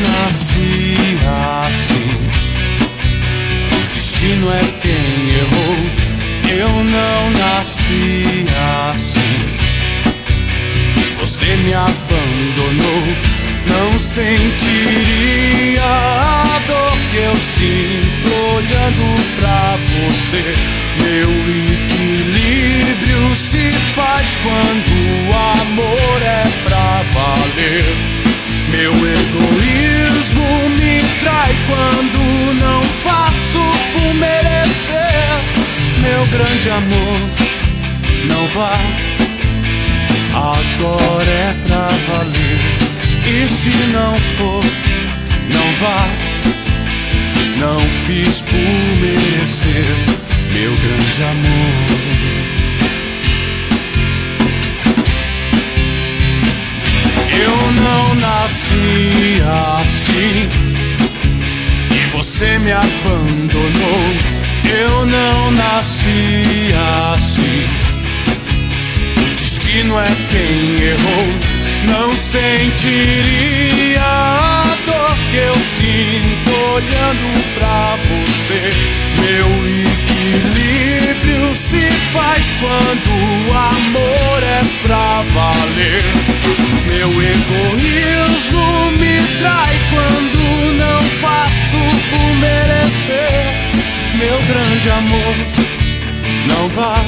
nasci assim. O destino é quem errou. Eu não nasci assim. Você me abandonou. Não sentiria a dor que eu sinto olhando pra você. Meu equilíbrio se faz quando o amor é pra valer. Meu egoísmo me trai quando não faço por merecer. Meu grande amor, não vá, agora é pra valer. E se não for, não vá, não fiz por merecer. Meu grande amor. Eu não nasci assim e você me abandonou. Eu não nasci assim. O destino é quem errou. Não sentiria a dor que eu sinto olhando pra você. Meu equilíbrio se faz quando o amor é pra valer. Meu egoísmo me trai quando não faço por merecer. Meu grande amor, não vá,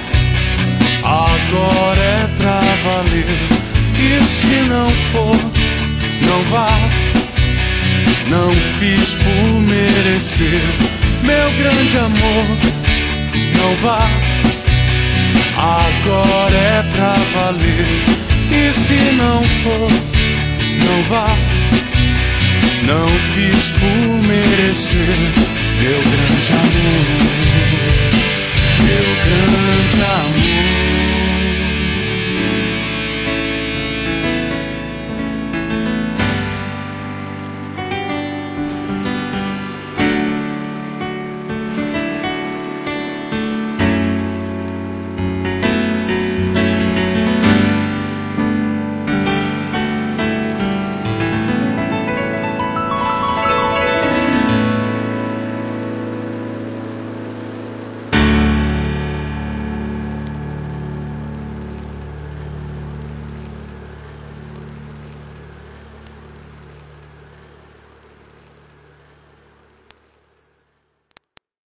agora é pra valer. E se não for, não vá, não fiz por merecer. Meu grande amor, não vá, agora é pra valer. E se não for, não vá, não fiz por merecer. Meu grande amor.